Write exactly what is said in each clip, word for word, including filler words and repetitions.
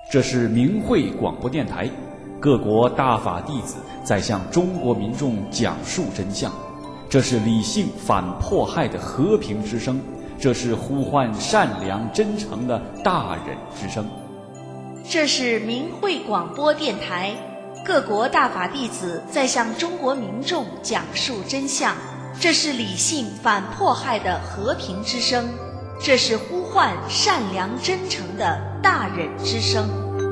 这是明慧广播电台，各国大法弟子在向中国民众讲述真相。这是理性反迫害的和平之声，这是呼唤善良真诚的大忍之声。 这是明慧广播电台，各国大法弟子在向中国民众讲述真相。这是理性反迫害的和平之声，这是呼唤善良真诚的大忍之声。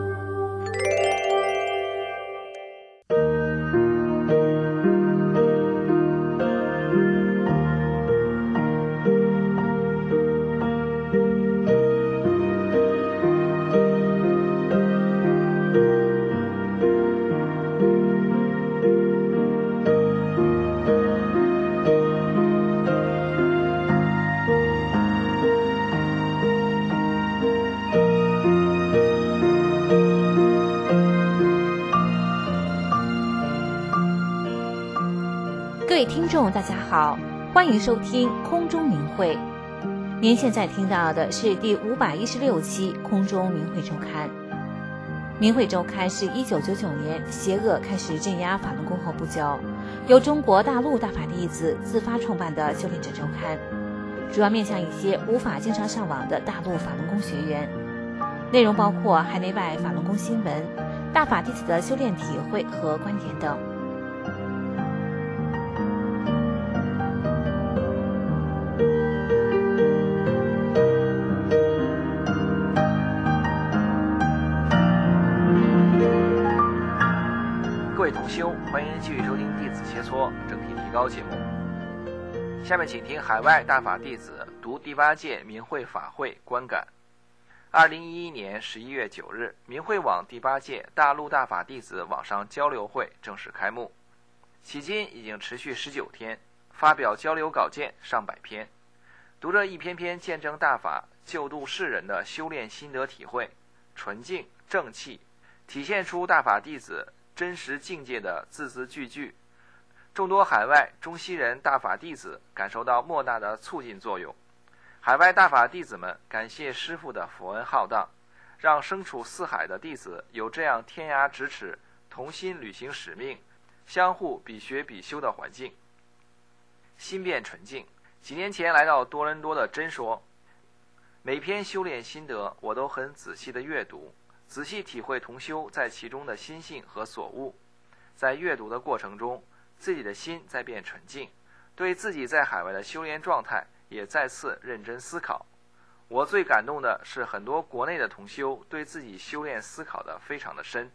各位听众大家好，欢迎收听空中明慧。您现在听到的是第五百一十六期空中明慧周刊。明慧周刊是一九九九年邪恶开始镇压法轮功后不久，由中国大陆大法弟子自发创办的修炼者周刊，主要面向一些无法经常上网的大陆法轮功学员，内容包括海内外法轮功新闻、大法弟子的修炼体会和观点等。 各位同修，欢迎继续收听《弟子切磋整体提高》节目。下面请听海外大法弟子读第八届明慧法会观感。二零一一年十一月九日，明慧网第八届大陆大法弟子网上交流会正式开幕，迄今已经持续十九天，发表交流稿件上百篇，读着一篇篇见证大法救度世人的修炼心得体会，纯净正气，体现出大法弟子真实境界的字字句句，众多海外中西人大法弟子感受到莫大的促进作用。海外大法弟子们感谢师父的佛恩浩荡，让身处四海的弟子有这样天涯咫尺、同心履行使命、相互比学比修的环境。心变纯净。几年前来到多伦多的真说，每篇修炼心得我都很仔细的阅读，仔细体会同修在其中的心性和所悟。在阅读的过程中，自己的心在变纯净，对自己在海外的修炼状态也再次认真思考。我最感动的是很多国内的同修对自己修炼思考的非常的深。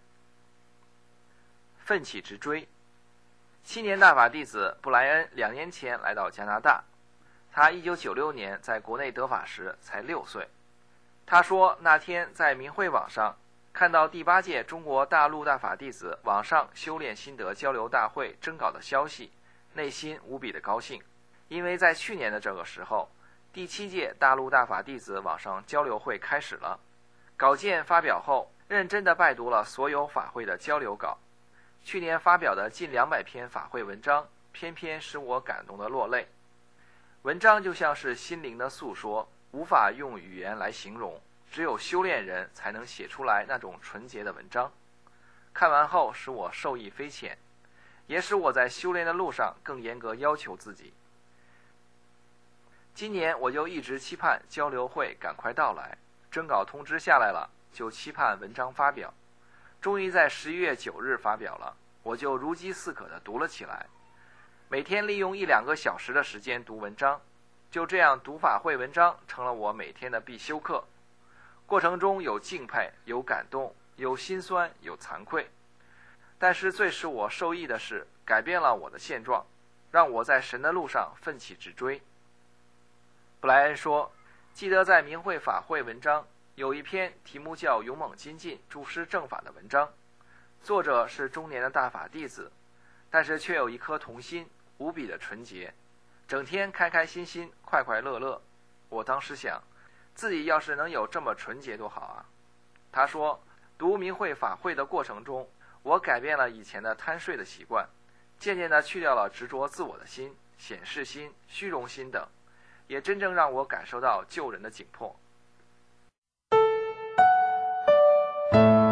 奋起直追。七年大法弟子布莱恩两年前来到加拿大，他一九九六年在国内得法时才六岁。他说那天在明慧网上看到第八届中国大陆大法弟子网上修炼心得交流大会征稿的消息，内心无比的高兴。因为在去年的这个时候，第七届大陆大法弟子网上交流会开始了，稿件发表后，认真地拜读了所有法会的交流稿。去年发表的近两百篇法会文章，偏偏使我感动得落泪。文章就像是心灵的诉说，无法用语言来形容，只有修炼人才能写出来那种纯洁的文章。看完后使我受益匪浅，也使我在修炼的路上更严格要求自己。今年我就一直期盼交流会赶快到来，征稿通知下来了，就期盼文章发表。终于在十一月九日发表了，我就如饥似渴地读了起来。每天利用一两个小时的时间读文章，就这样读法会文章成了我每天的必修课。过程中有敬佩，有感动，有心酸，有惭愧。但是最使我受益的是，改变了我的现状，让我在神的路上奋起直追。布莱恩说，记得在明慧法会文章有一篇题目叫《勇猛精进注师正法》的文章，作者是中年的大法弟子，但是却有一颗童心，无比的纯洁，整天开开心心，快快乐乐。我当时想，自己要是能有这么纯洁多好啊。他说，读明慧法会的过程中，我改变了以前的贪睡的习惯，渐渐地去掉了执着自我的心、显示心、虚荣心等，也真正让我感受到救人的紧迫。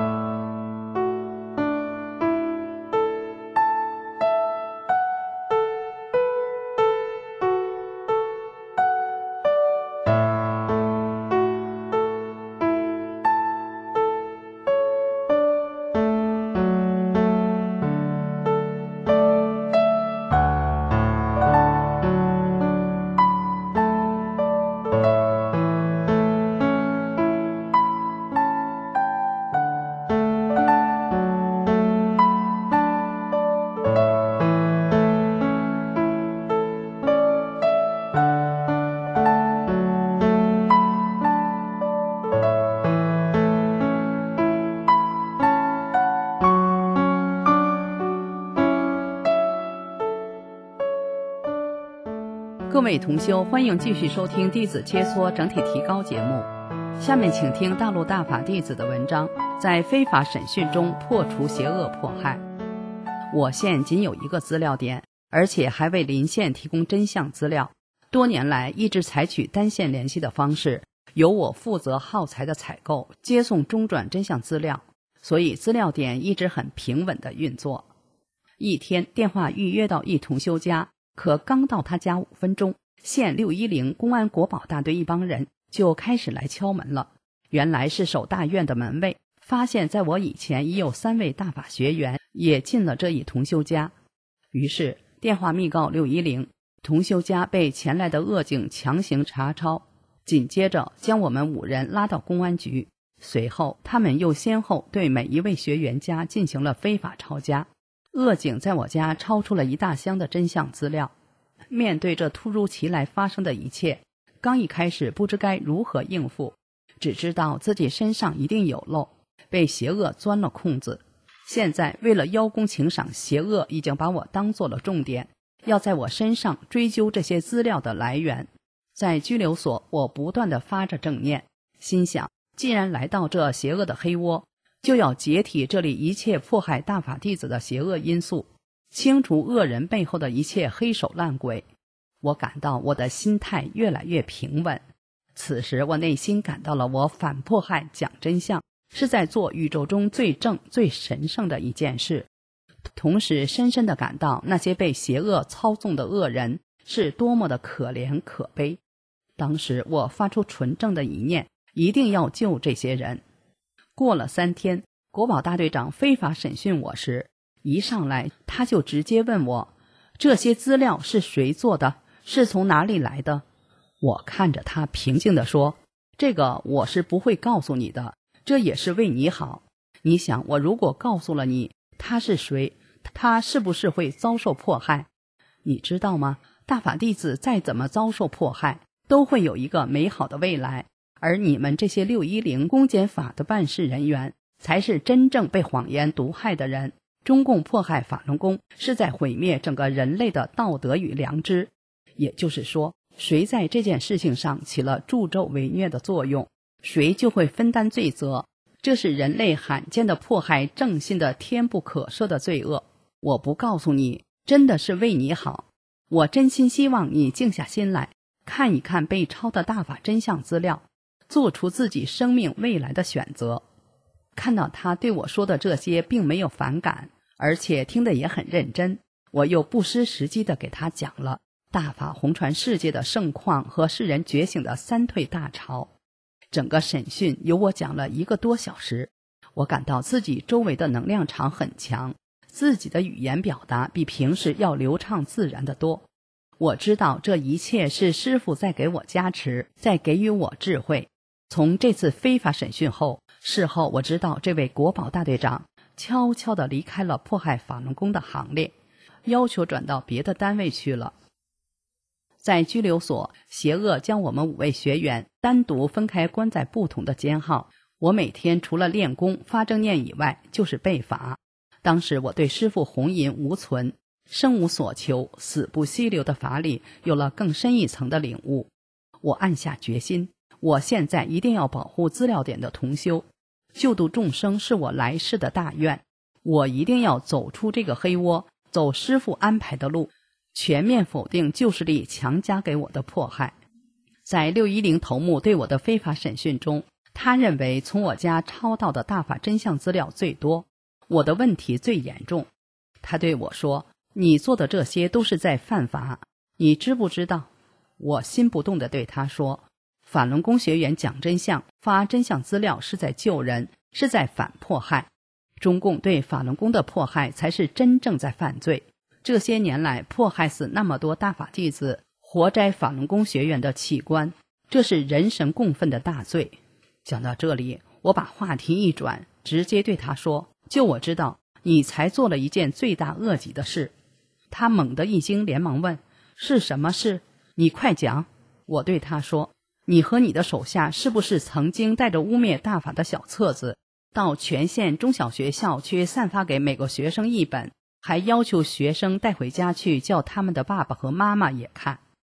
各位同修，欢迎继续收听弟子切磋整体提高节目。下面请听大陆大法弟子的文章，在非法审讯中破除邪恶迫害。我县仅有一个资料点，而且还为邻县提供真相资料。多年来一直采取单线联系的方式，由我负责耗材的采购、接送中转真相资料，所以资料点一直很平稳的运作。一天电话预约到一同修家，可刚到他家五分钟，县六一零公安国保大队一帮人就开始来敲门了。原来是守大院的门卫发现在我以前已有三位大法学员也进了这一同修家，于是电话密告六一零，同修家被前来的恶警强行查抄，紧接着将我们五人拉到公安局。随后他们又先后对每一位学员家进行了非法抄家。恶警在我家抄出了一大箱的真相资料。面对这突如其来发生的一切，刚一开始不知该如何应付，只知道自己身上一定有漏，被邪恶钻了空子。现在为了邀功请赏，邪恶已经把我当做了重点，要在我身上追究这些资料的来源。在拘留所，我不断地发着正念，心想既然来到这邪恶的黑窝，就要解体这里一切迫害大法弟子的邪恶因素，清除恶人背后的一切黑手烂鬼。我感到我的心态越来越平稳。此时我内心感到了我反迫害讲真相是在做宇宙中最正最神圣的一件事，同时深深地感到那些被邪恶操纵的恶人是多么的可怜可悲。当时我发出纯正的一念，一定要救这些人。过了三天，国保大队长非法审讯我时，一上来他就直接问我，这些资料是谁做的？是从哪里来的？我看着他平静地说，这个我是不会告诉你的，这也是为你好。你想，我如果告诉了你他是谁，他是不是会遭受迫害？你知道吗？大法弟子再怎么遭受迫害，都会有一个美好的未来，而你们这些六一零公检法的办事人员才是真正被谎言毒害的人。中共迫害法轮功是在毁灭整个人类的道德与良知，也就是说，谁在这件事情上起了助纣为虐的作用，谁就会分担罪责。这是人类罕见的迫害正信的天不可赦的罪恶。我不告诉你，真的是为你好。我真心希望你静下心来，看一看被抄的大法真相资料，做出自己生命未来的选择。看到他对我说的这些并没有反感，而且听得也很认真，我又不失时机地给他讲了大法红传世界的盛况和世人觉醒的三退大潮。整个审讯由我讲了一个多小时，我感到自己周围的能量场很强，自己的语言表达比平时要流畅自然得多。我知道这一切是师父在给我加持，在给予我智慧。从这次非法审讯后，事后我知道这位国保大队长悄悄地离开了迫害法轮功的行列，要求转到别的单位去了。在拘留所，邪恶将我们五位学员单独分开关在不同的监号。我每天除了练功发正念以外，就是背法。当时我对师父弘淫无存，生无所求，死不息留的法理有了更深一层的领悟。我暗下决心，我现在一定要保护资料点的同修，救度众生是我来世的大愿。我一定要走出这个黑窝，走师父安排的路，全面否定旧势力强加给我的迫害。在六一零头目对我的非法审讯中，他认为从我家抄到的大法真相资料最多，我的问题最严重。他对我说，你做的这些都是在犯法，你知不知道？我心不动地对他说，法轮功学员讲真相，发真相资料是在救人，是在反迫害。中共对法轮功的迫害才是真正在犯罪。这些年来迫害死那么多大法弟子，活摘法轮功学员的器官，这是人神共愤的大罪。讲到这里，我把话题一转，直接对他说，就我知道，你才做了一件罪大恶极的事。他猛地一惊，连忙问，是什么事？你快讲。我对他说，你和你的手下是不是曾经带着污蔑大法的小册子，到全县中小学校去散发给每个学生一本，还要求学生带回家去叫他们的爸爸和妈妈也看？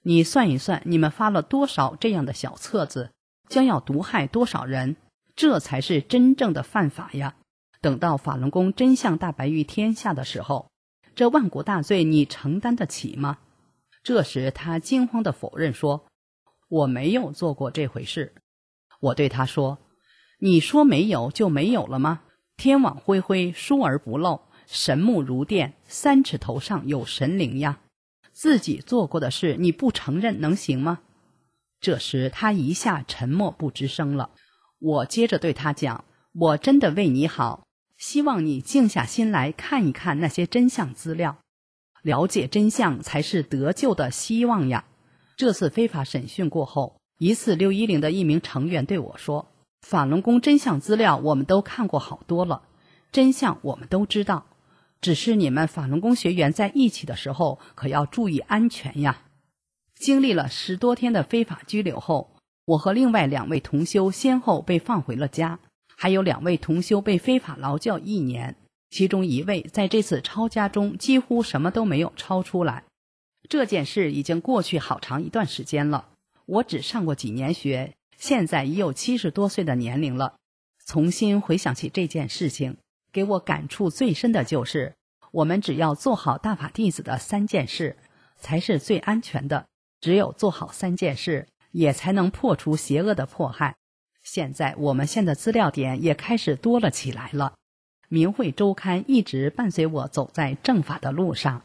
你算一算，你们发了多少这样的小册子，将要毒害多少人，这才是真正的犯法呀。等到法轮功真相大白于天下的时候，这万古大罪你承担得起吗？这时他惊慌地否认说，我没有做过这回事。我对他说，你说没有就没有了吗？天网恢恢，疏而不漏，神目如电，三尺头上有神灵呀。自己做过的事你不承认能行吗？这时他一下沉默不吱声了。我接着对他讲，我真的为你好，希望你静下心来看一看那些真相资料，了解真相才是得救的希望呀。这次非法审讯过后，一次六一零的一名成员对我说，法轮功真相资料我们都看过好多了，真相我们都知道，只是你们法轮功学员在一起的时候可要注意安全呀。经历了十多天的非法拘留后，我和另外两位同修先后被放回了家，还有两位同修被非法劳教一年，其中一位在这次抄家中几乎什么都没有抄出来。这件事已经过去好长一段时间了，我只上过几年学，现在已有七十多岁的年龄了。重新回想起这件事情，给我感触最深的就是，我们只要做好大法弟子的三件事，才是最安全的。只有做好三件事，也才能破除邪恶的迫害。现在我们县的资料点也开始多了起来了。明慧周刊一直伴随我走在正法的路上。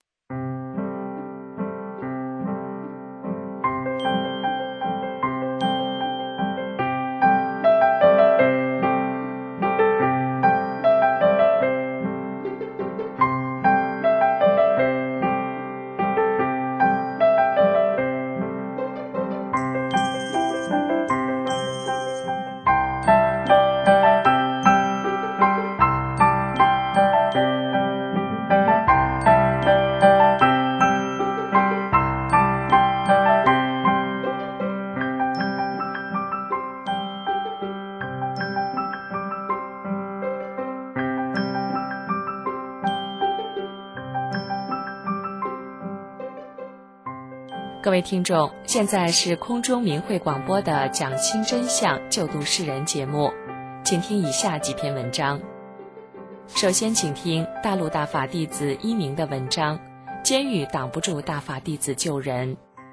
各位听众，现在是空中明慧广播的讲清真相救度世人节目，请听以下几篇文章。首先请听大陆大法弟子一鸣的文章，监狱挡不住大法弟子救人。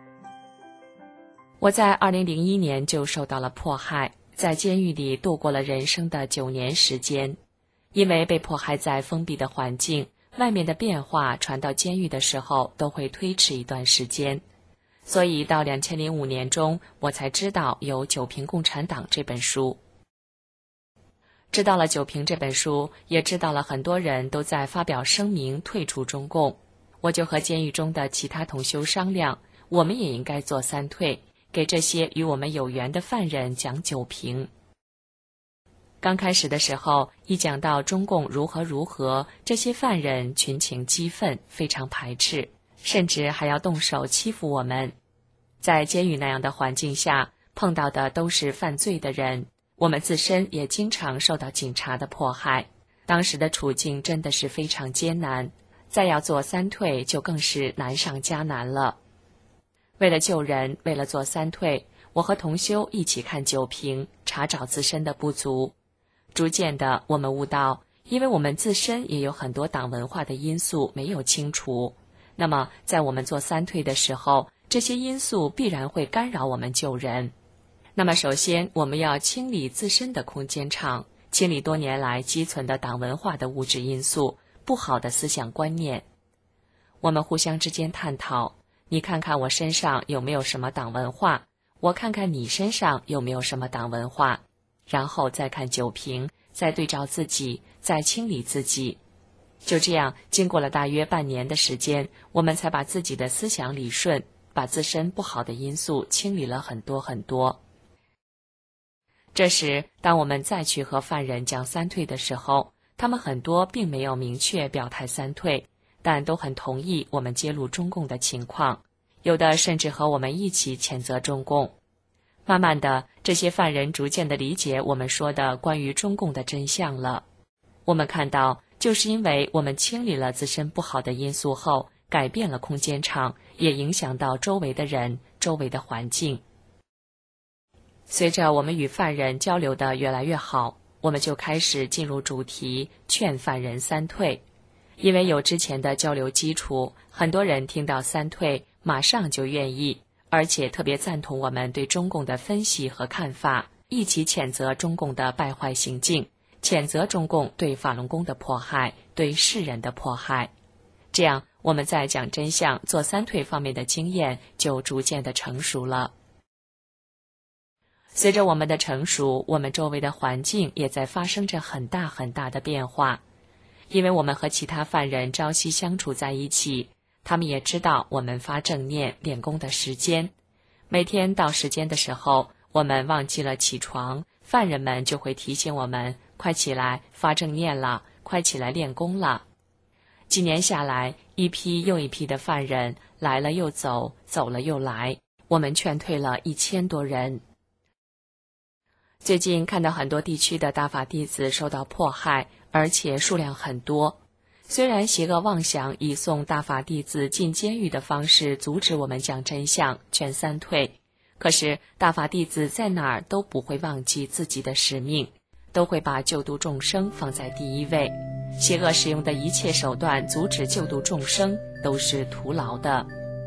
我在二零零一年就受到了迫害，在监狱里度过了人生的九年时间。因为被迫害在封闭的环境，外面的变化传到监狱的时候都会推迟一段时间，所以到两千零五年中，我才知道有《九评共产党》这本书。知道了《九评》这本书，也知道了很多人都在发表声明退出中共，我就和监狱中的其他同修商量，我们也应该做三退，给这些与我们有缘的犯人讲《九评》。刚开始的时候，一讲到中共如何如何，这些犯人群情激愤，非常排斥，甚至还要动手欺负我们。在监狱那样的环境下，碰到的都是犯罪的人，我们自身也经常受到警察的迫害，当时的处境真的是非常艰难，再要做三退就更是难上加难了。为了救人，为了做三退，我和同修一起看九评，查找自身的不足。逐渐的，我们悟到，因为我们自身也有很多党文化的因素没有清除，那么在我们做三退的时候，这些因素必然会干扰我们救人。那么首先我们要清理自身的空间场，清理多年来积存的党文化的物质因素，不好的思想观念。我们互相之间探讨，你看看我身上有没有什么党文化，我看看你身上有没有什么党文化，然后再看九评，再对照自己，再清理自己。就这样，经过了大约半年的时间，我们才把自己的思想理顺，把自身不好的因素清理了很多很多。这时，当我们再去和犯人讲三退的时候，他们很多并没有明确表态三退，但都很同意我们揭露中共的情况，有的甚至和我们一起谴责中共。慢慢的，这些犯人逐渐的理解我们说的关于中共的真相了。我们看到，就是因为我们清理了自身不好的因素后， 改变了空间场，也影响到周围的人、周围的环境。随着我们与犯人交流的越来越好，我们就开始进入主题，劝犯人三退。因为有之前的交流基础，很多人听到三退马上就愿意，而且特别赞同我们对中共的分析和看法，一起谴责中共的败坏行径，谴责中共对法轮功的迫害，对世人的迫害。这样我们在讲真相、做三退方面的经验就逐渐的成熟了。随着我们的成熟，我们周围的环境也在发生着很大很大的变化。因为我们和其他犯人朝夕相处在一起，他们也知道我们发正念练功的时间。每天到时间的时候，我们忘记了起床，犯人们就会提醒我们，快起来发正念了，快起来练功了。几年下来，一批又一批的犯人来了又走，走了又来，我们劝退了一千多人。最近看到很多地区的大法弟子受到迫害，而且数量很多。虽然邪恶妄想以送大法弟子进监狱的方式阻止我们讲真相、劝三退，可是大法弟子在哪儿都不会忘记自己的使命，都会把救度众生放在第一位。邪恶使用的一切手段阻止救度众生，都是徒劳的。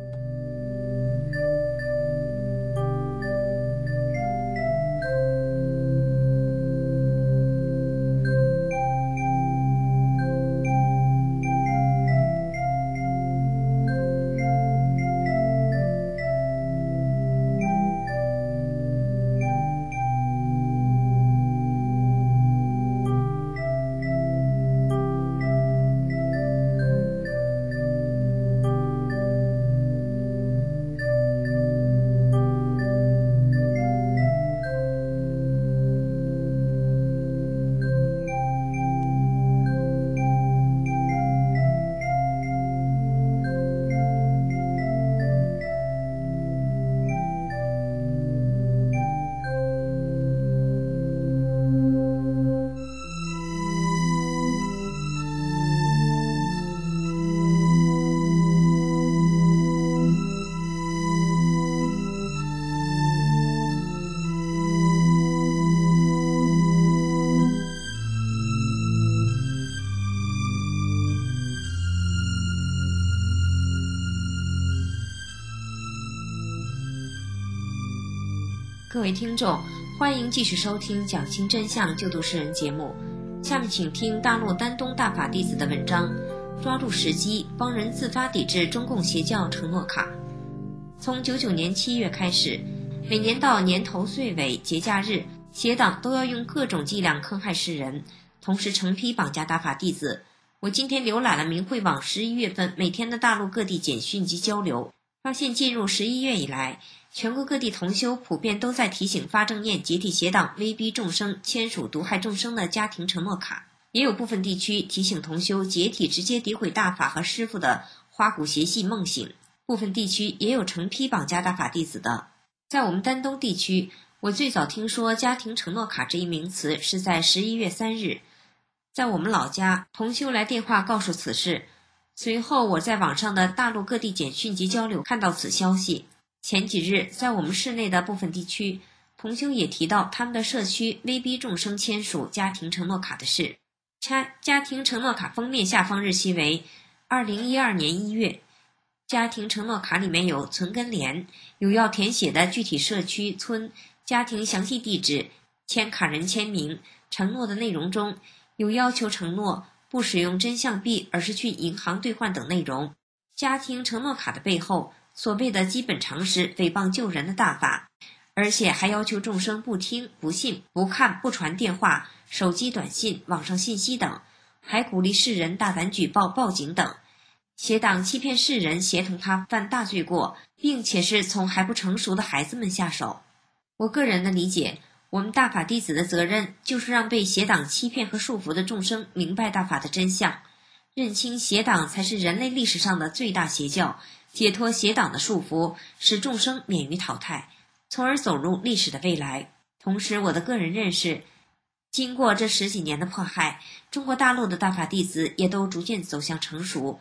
各位听众，欢迎继续收听讲清真相救度世人节目。下面请听大陆丹东大法弟子的文章，抓住时机帮人自发抵制中共邪教承诺卡。从九九年七月开始，每年到年头岁尾节假日，邪党都要用各种伎俩坑害世人，同时成批绑架大法弟子。我今天浏览了明慧网十一月份每天的大陆各地简讯及交流，发现进入十一月以来，全国各地同修普遍都在提醒发正念解体邪党威逼众生签署毒害众生的家庭承诺卡，也有部分地区提醒同修解体直接诋毁大法和师父的花鼓邪戏梦醒，部分地区也有成批绑架大法弟子的。在我们丹东地区，我最早听说家庭承诺卡这一名词是在十一月三日，在我们老家同修来电话告诉此事，随后我在网上的大陆各地简讯及交流看到此消息。前几日在我们市内的部分地区，同修也提到他们的社区威逼众生签署家庭承诺卡的事。家家庭承诺卡封面下方日期为二零一二年一月，家庭承诺卡里面有存根联，有要填写的具体社区、村、家庭详细地址、签卡人签名。承诺的内容中有要求承诺不使用真相币，而是去银行兑换等内容。家庭承诺卡的背后，所谓的基本常识诽谤救人的大法，而且还要求众生不听、不信、不看、不传电话、手机短信、网上信息等，还鼓励世人大胆举报、报警等。邪党欺骗世人，协同他犯大罪过，并且是从还不成熟的孩子们下手。我个人的理解，我们大法弟子的责任就是让被邪党欺骗和束缚的众生明白大法的真相，认清邪党才是人类历史上的最大邪教，解脱邪党的束缚，使众生免于淘汰，从而走入历史的未来。同时，我的个人认识，经过这十几年的迫害，中国大陆的大法弟子也都逐渐走向成熟，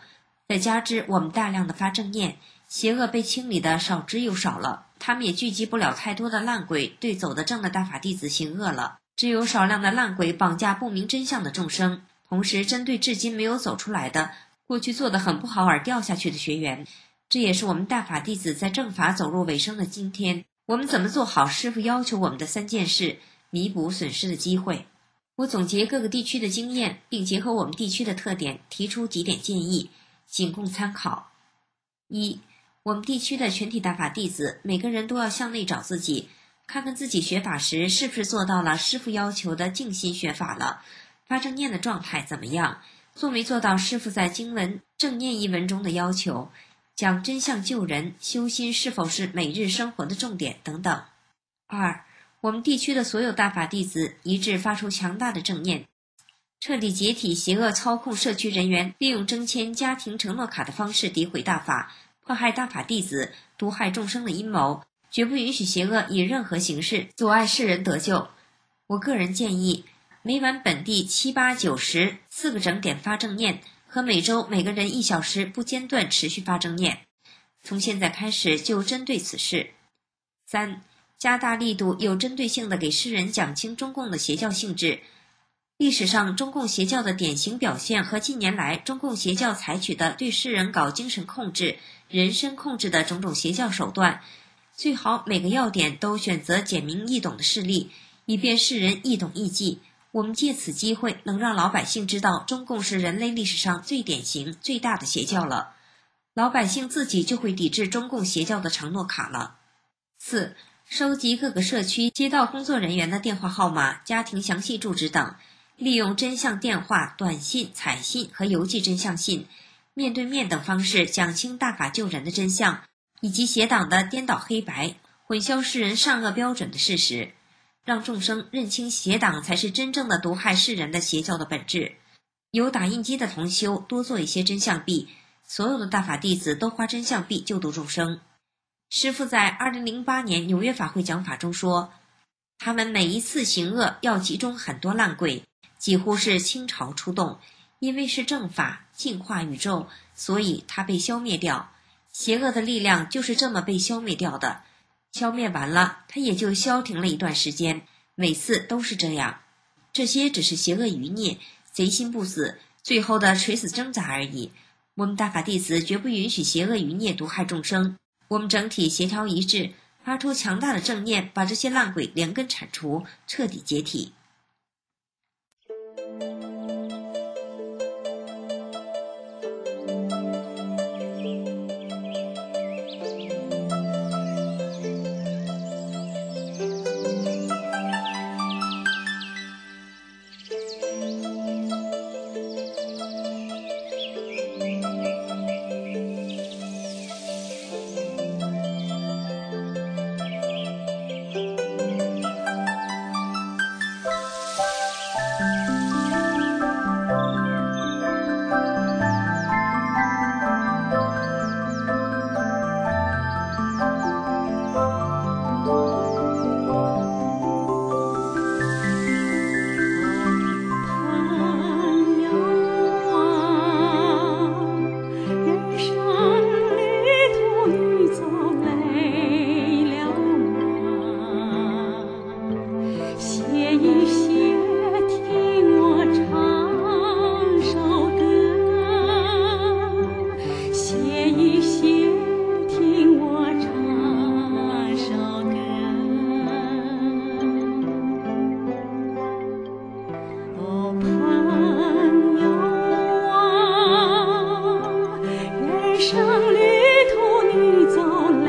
再加之我们大量的发正念，邪恶被清理的少之又少了，他们也聚集不了太多的烂鬼对走得正的大法弟子行恶了，只有少量的烂鬼绑架不明真相的众生，同时针对至今没有走出来的，过去做得很不好而掉下去的学员。这也是我们大法弟子在正法走入尾声的今天，我们怎么做好师父要求我们的三件事，弥补损失的机会。我总结各个地区的经验，并结合我们地区的特点，提出几点建议，仅供参考。一，我们地区的全体大法弟子，每个人都要向内找自己，看看自己学法时是不是做到了师父要求的静心学法了，发正念的状态怎么样，做没做到师父在经文正念一文中的要求，讲真相救人，修心是否是每日生活的重点等等。二，我们地区的所有大法弟子一致发出强大的正念，彻底解体邪恶操控社区人员利用征签家庭承诺卡的方式诋毁大法，迫害大法弟子，毒害众生的阴谋，绝不允许邪恶以任何形式阻碍世人得救。我个人建议，每晚本地七八九十四个整点发正念，和每周每个人一小时不间断持续发正念，从现在开始就针对此事。三，加大力度，有针对性地给世人讲清中共的邪教性质。历史上中共邪教的典型表现和近年来中共邪教采取的对世人搞精神控制、人身控制的种种邪教手段，最好每个要点都选择简明易懂的事例，以便世人易懂易记。我们借此机会能让老百姓知道中共是人类历史上最典型最大的邪教了，老百姓自己就会抵制中共邪教的承诺卡了。四，收集各个社区街道工作人员的电话号码、家庭详细住址等，利用真相电话、短信、彩信和邮寄真相信，面对面等方式讲清大法救人的真相，以及邪党的颠倒黑白、混淆世人善恶标准的事实，让众生认清邪党才是真正的毒害世人的邪教的本质。有打印机的同修多做一些真相币，所有的大法弟子都花真相币救度众生。师父在二零零八年纽约法会讲法中说，他们每一次行恶要集中很多烂鬼，几乎是倾巢出动，因为是正法净化宇宙，所以它被消灭掉。邪恶的力量就是这么被消灭掉的，消灭完了它也就消停了一段时间，每次都是这样。这些只是邪恶余孽，贼心不死，最后的垂死挣扎而已。我们大法弟子绝不允许邪恶余孽毒害众生，我们整体协调一致，发出强大的正念，把这些烂鬼连根铲除，彻底解体。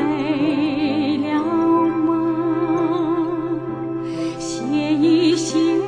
一些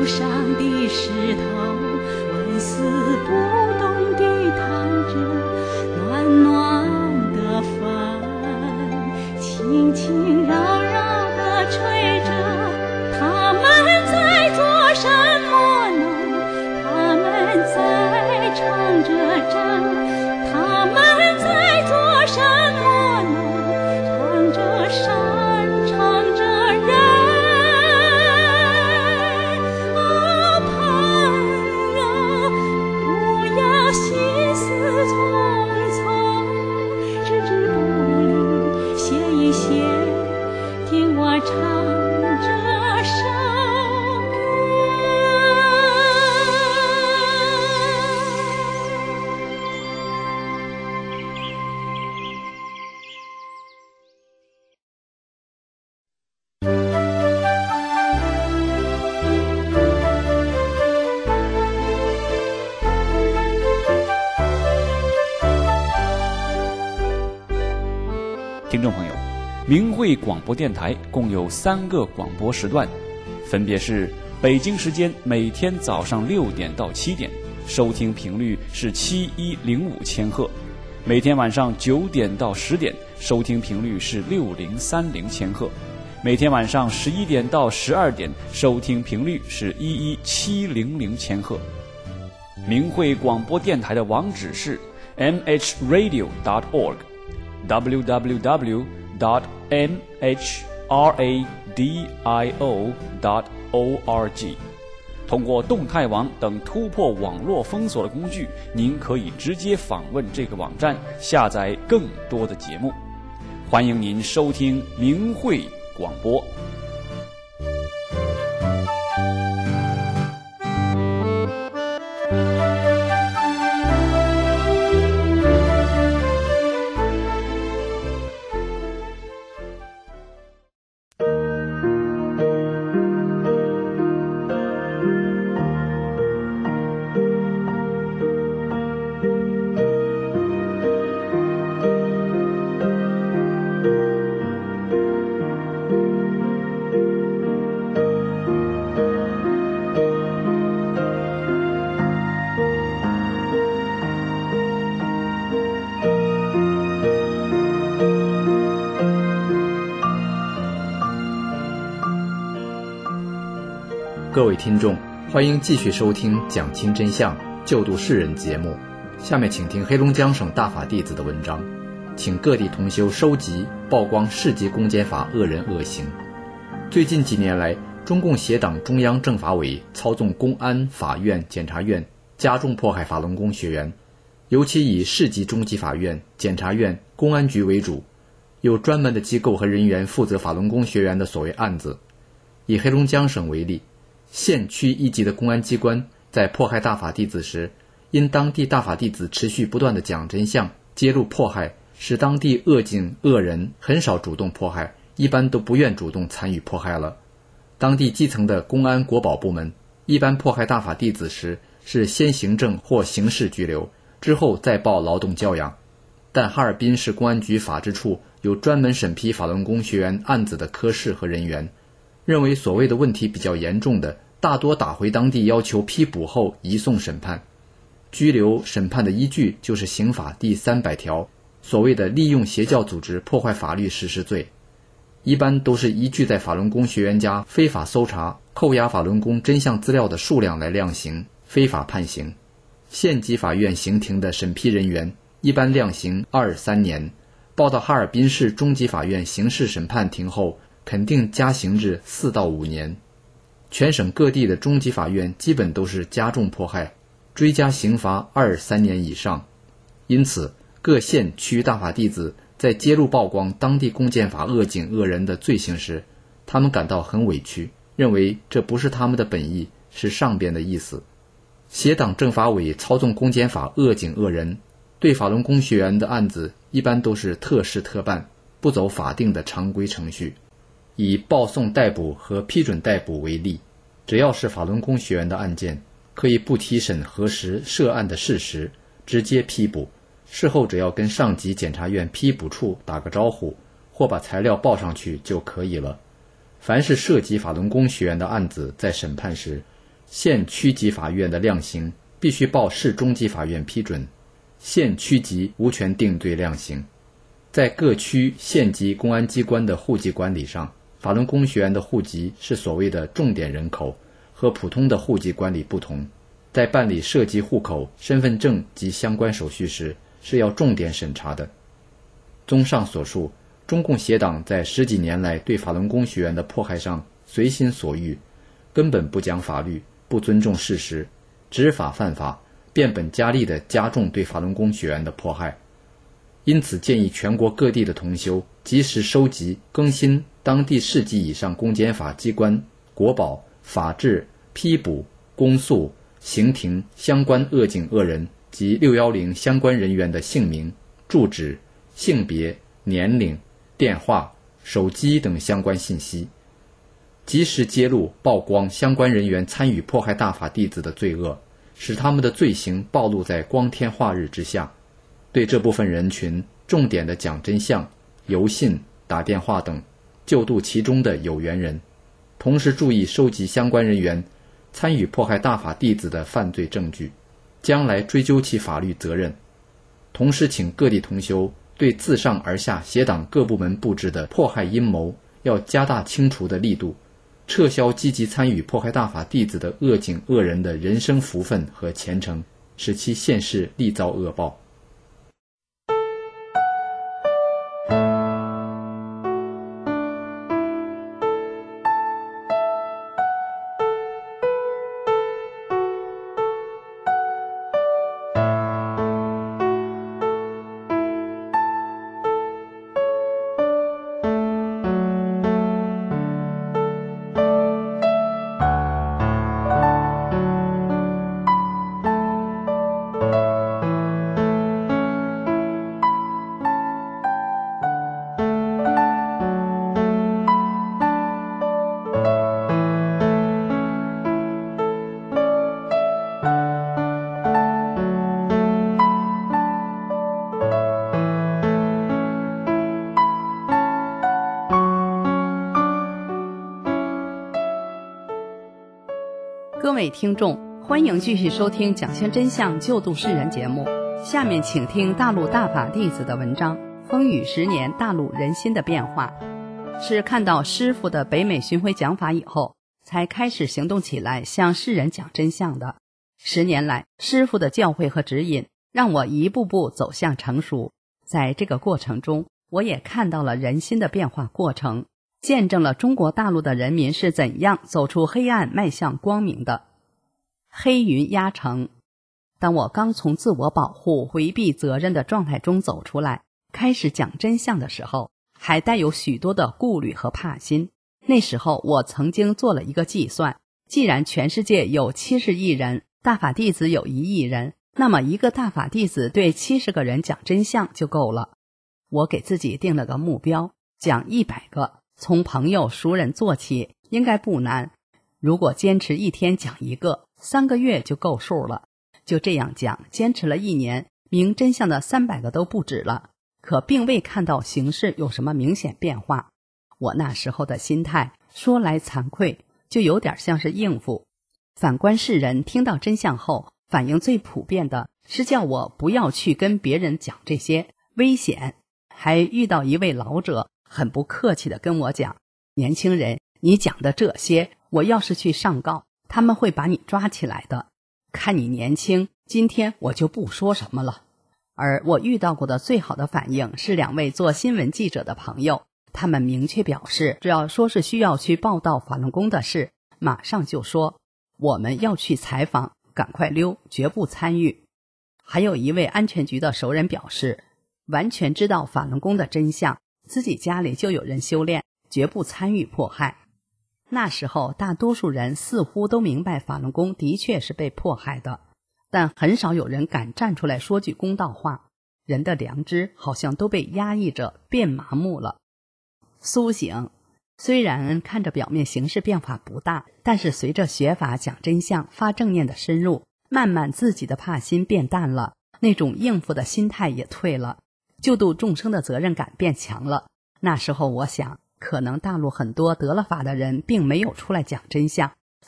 上的石头，纹丝不动地躺着，暖暖的风轻轻绕绕地吹着。他们在做什么呢？他们在唱着着，他们在做什么呢？唱着山，唱着人。啊，朋友，不要心思匆匆，置之不理，歇一歇，听我唱这首听众朋友，明慧广播电台共有三个广播时段，分别是北京时间每天早上六点到七点，收听频率是七一零五千赫；每天晚上九点到十点，收听频率是六零三零千赫；每天晚上十一点到十二点，收听频率是一一七零零千赫。明慧广播电台的网址是 m h radio dot org。w w w dot m h radio dot org。 通过动态网等突破网络封锁的工具，您可以直接访问这个网站，下载更多的节目。欢迎您收听明慧广播。 各位听众，欢迎继续收听讲清真相救度世人节目。下面请听黑龙江省大法弟子的文章，请各地同修收集曝光市级公检法恶人恶行。最近几年来，中共协党中央政法委操纵公安、法院、检察院，加重迫害法轮功学员，尤其以市级中级法院、检察院、公安局为主，有专门的机构和人员负责法轮功学员的所谓案子。以黑龙江省为例，县区一级的公安机关在迫害大法弟子时，因当地大法弟子持续不断地讲真相，揭露迫害，使当地恶警恶人很少主动迫害，一般都不愿主动参与迫害了。当地基层的公安国保部门一般迫害大法弟子时，是先行政或刑事拘留，之后再报劳动教养。但哈尔滨市公安局法制处有专门审批法轮功学员案子的科室和人员，认为所谓的问题比较严重的，大多打回当地要求批捕后移送审判。拘留审判的依据就是刑法第三百条，所谓的利用邪教组织破坏法律实施罪，一般都是依据在法轮功学员家非法搜查、扣押法轮功真相资料的数量来量刑，非法判刑。县级法院刑庭的审批人员一般量刑二三年，报到哈尔滨市中级法院刑事审判庭后，肯定加刑至四到五年。全省各地的中级法院基本都是加重迫害，追加刑罚二三年以上。因此，各县区大法弟子在揭露曝光当地公检法恶警恶人的罪行时，他们感到很委屈，认为这不是他们的本意，是上边的意思。协党政法委操纵公检法恶警恶人，对法轮功学员的案子一般都是特事特办，不走法定的常规程序。以报送逮捕和批准逮捕为例，只要是法轮功学员的案件，可以不提审核实涉案的事实，直接批捕，事后只要跟上级检察院批捕处打个招呼，或把材料报上去就可以了。凡是涉及法轮功学员的案子，在审判时， 县区级法院的量刑必须报市中级法院批准，县区级无权定罪量刑。在各区县级公安机关的户籍管理上，法轮功学员的户籍是所谓的重点人口，和普通的户籍管理不同，在办理涉及户口、身份证及相关手续时是要重点审查的。综上所述，中共邪党在十几年来对法轮功学员的迫害上随心所欲，根本不讲法律，不尊重事实，执法犯法，变本加厉地加重对法轮功学员的迫害。因此建议全国各地的同修及时收集更新当地市级以上公检法机关、国保、法制、批捕、公诉、刑庭相关恶警恶人及六一零相关人员的姓名、住址、性别、年龄、电话、手机等相关信息，及时揭露曝光相关人员参与迫害大法弟子的罪恶，使他们的罪行暴露在光天化日之下。对这部分人群重点的讲真相，邮信、打电话等，救度其中的有缘人，同时注意收集相关人员参与迫害大法弟子的犯罪证据，将来追究其法律责任。同时请各地同修对自上而下邪党各部门布置的迫害阴谋要加大清除的力度，撤销积极参与迫害大法弟子的恶警恶人的人生福分和前程，使其现世力遭恶报。 各位听众，欢迎继续收听讲清真相救度世人节目。下面请听大陆大法弟子的文章《风雨十年大陆人心的变化》。是看到师父的北美巡回讲法以后，才开始行动起来，向世人讲真相的。十年来，师父的教诲和指引让我一步步走向成熟。在这个过程中，我也看到了人心的变化过程，见证了中国大陆的人民是怎样走出黑暗迈向光明的。黑云压城，当我刚从自我保护、回避责任的状态中走出来，开始讲真相的时候，还带有许多的顾虑和怕心。那时候我曾经做了一个计算，既然全世界有七十亿人，大法弟子有一亿人，那么一个大法弟子对七十个人讲真相就够了。我给自己定了个目标，讲一百个，从朋友熟人做起，应该不难。如果坚持一天讲一个，三个月就够数了。就这样讲，坚持了一年，明真相的三百个都不止了，可并未看到形势有什么明显变化。我那时候的心态，说来惭愧，就有点像是应付。反观世人听到真相后，反应最普遍的是叫我不要去跟别人讲这些，危险。还遇到一位老者很不客气地跟我讲，年轻人，你讲的这些，我要是去上告，他们会把你抓起来的。看你年轻，今天我就不说什么了。而我遇到过的最好的反应是两位做新闻记者的朋友，他们明确表示，只要说是需要去报道法轮功的事，马上就说我们要去采访，赶快溜，绝不参与。还有一位安全局的熟人表示，完全知道法轮功的真相，自己家里就有人修炼，绝不参与迫害。那时候大多数人似乎都明白法轮功的确是被迫害的，但很少有人敢站出来说句公道话，人的良知好像都被压抑着，变麻木了。苏醒虽然看着表面形势变化不大，但是随着学法讲真相发正念的深入，慢慢自己的怕心变淡了，那种应付的心态也退了，救度众生的责任感变强了。那时候我想，可能大陆很多得了法的人并没有出来讲真相，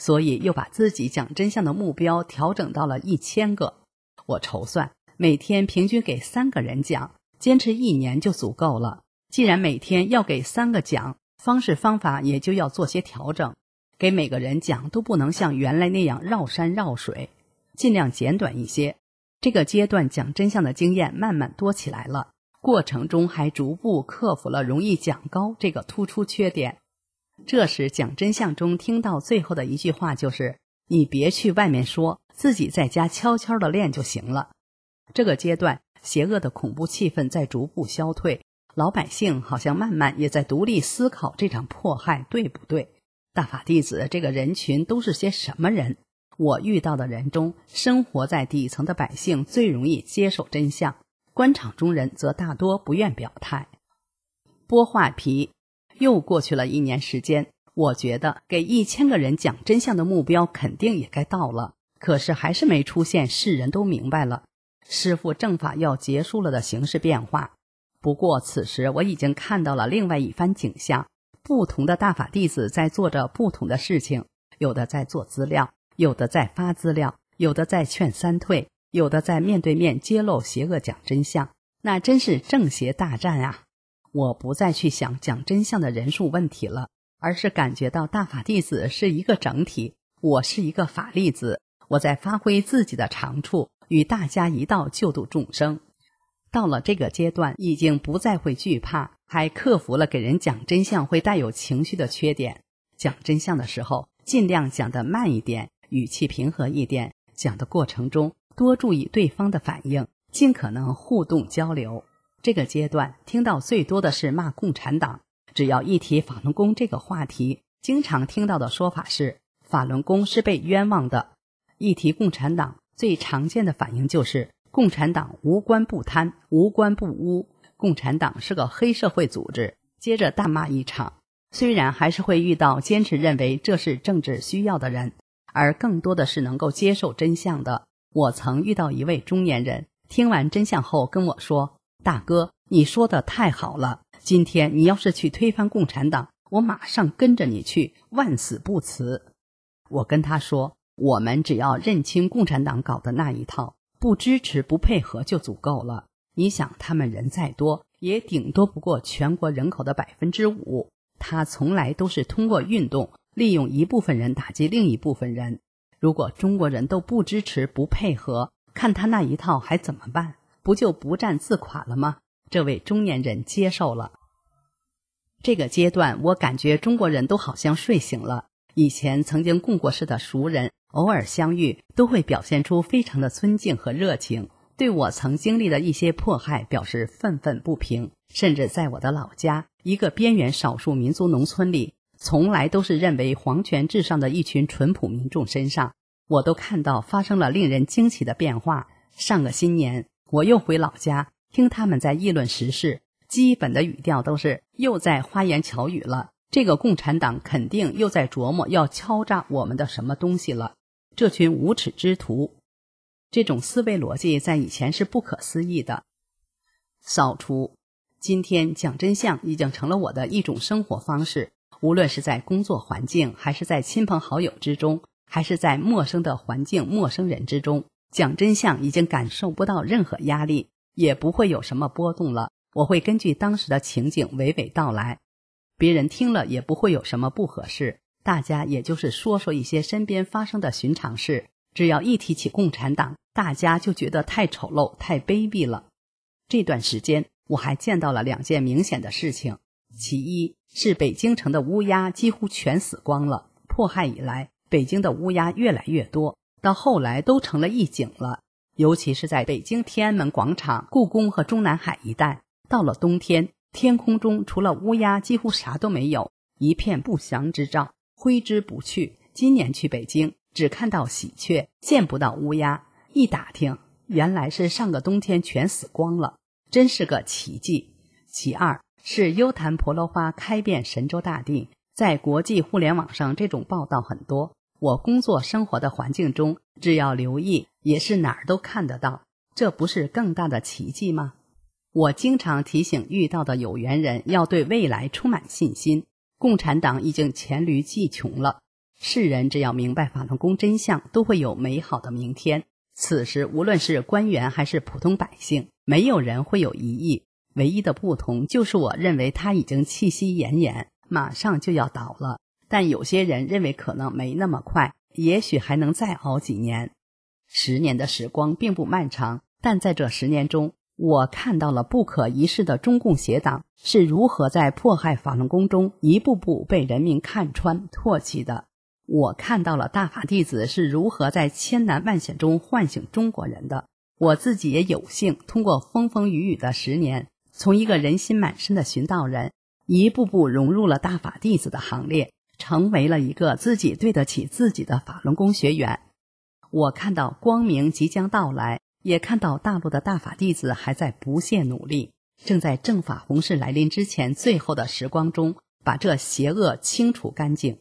所以又把自己讲真相的目标调整到了一千个。我筹算每天平均给三个人讲，坚持一年就足够了。既然每天要给三个讲，方式方法也就要做些调整，给每个人讲都不能像原来那样绕山绕水，尽量简短一些。这个阶段讲真相的经验慢慢多起来了，过程中还逐步克服了容易讲高这个突出缺点。这时讲真相中听到最后的一句话就是你别去外面说，自己在家悄悄地练就行了。这个阶段邪恶的恐怖气氛在逐步消退，老百姓好像慢慢也在独立思考这场迫害对不对，大法弟子这个人群都是些什么人。我遇到的人中，生活在底层的百姓最容易接受真相，官场中人则大多不愿表态。剥画皮。又过去了一年时间，我觉得给一千个人讲真相的目标肯定也该到了，可是还是没出现世人都明白了，师父正法要结束了的形势变化。不过此时我已经看到了另外一番景象，不同的大法弟子在做着不同的事情，有的在做资料，有的在发资料，有的在劝三退，有的在面对面揭露邪恶讲真相，那真是正邪大战啊！我不再去想讲真相的人数问题了，而是感觉到大法弟子是一个整体，我是一个法弟子，我在发挥自己的长处，与大家一道救度众生。到了这个阶段，已经不再会惧怕，还克服了给人讲真相会带有情绪的缺点。讲真相的时候，尽量讲得慢一点，语气平和一点，讲的过程中多注意对方的反应，尽可能互动交流。这个阶段听到最多的是骂共产党，只要一提法轮功这个话题，经常听到的说法是法轮功是被冤枉的。一提共产党，最常见的反应就是共产党无官不贪，无官不污，共产党是个黑社会组织，接着大骂一场。虽然还是会遇到坚持认为这是政治需要的人，而更多的是能够接受真相的。我曾遇到一位中年人，听完真相后跟我说，大哥，你说的太好了，今天你要是去推翻共产党，我马上跟着你去，万死不辞。我跟他说，我们只要认清共产党搞的那一套，不支持不配合就足够了。你想他们人再多，也顶多不过全国人口的百分之五，他从来都是通过运动，利用一部分人打击另一部分人。如果中国人都不支持不配合，看他那一套还怎么办？不就不战自垮了吗？这位中年人接受了。这个阶段我感觉中国人都好像睡醒了，以前曾经共过事的熟人偶尔相遇都会表现出非常的尊敬和热情，对我曾经历的一些迫害表示愤愤不平。甚至在我的老家一个边缘少数民族农村里，从来都是认为皇权至上的一群淳朴民众身上，我都看到发生了令人惊奇的变化。上个新年我又回老家，听他们在议论时事，基本的语调都是又在花言巧语了，这个共产党肯定又在琢磨要敲诈我们的什么东西了，这群无耻之徒。这种思维逻辑在以前是不可思议的。扫除，今天讲真相已经成了我的一种生活方式，无论是在工作环境，还是在亲朋好友之中，还是在陌生的环境陌生人之中，讲真相已经感受不到任何压力，也不会有什么波动了。我会根据当时的情景娓娓道来，别人听了也不会有什么不合适，大家也就是说说一些身边发生的寻常事。只要一提起共产党，大家就觉得太丑陋太卑鄙了。这段时间我还见到了两件明显的事情，其一是北京城的乌鸦几乎全死光了，迫害以来北京的乌鸦越来越多，到后来都成了一景了。尤其是在北京天安门广场、故宫和中南海一带，到了冬天，天空中除了乌鸦几乎啥都没有，一片不祥之兆，挥之不去。今年去北京只看到喜鹊，见不到乌鸦，一打听原来是上个冬天全死光了，真是个奇迹。其二是优昙婆罗花开遍神州大地，在国际互联网上这种报道很多，我工作生活的环境中只要留意也是哪儿都看得到，这不是更大的奇迹吗？我经常提醒遇到的有缘人要对未来充满信心，共产党已经黔驴技穷了， 世人只要明白法轮功真相，都会有美好的明天。此时无论是官员还是普通百姓，没有人会有异议。唯一的不同就是我认为他已经气息奄奄，马上就要倒了，但有些人认为可能没那么快，也许还能再熬几年。十年的时光并不漫长，但在这十年中，我看到了不可一世的中共邪党是如何在迫害法轮功中一步步被人民看穿唾弃的。我看到了大法弟子是如何在千难万险中唤醒中国人的。我自己也有幸通过风风雨雨的十年，从一个人心满身的寻道人，一步步融入了大法弟子的行列，成为了一个自己对得起自己的法轮功学员。我看到光明即将到来，也看到大陆的大法弟子还在不懈努力，正在正法红世来临之前最后的时光中，把这邪恶清除干净。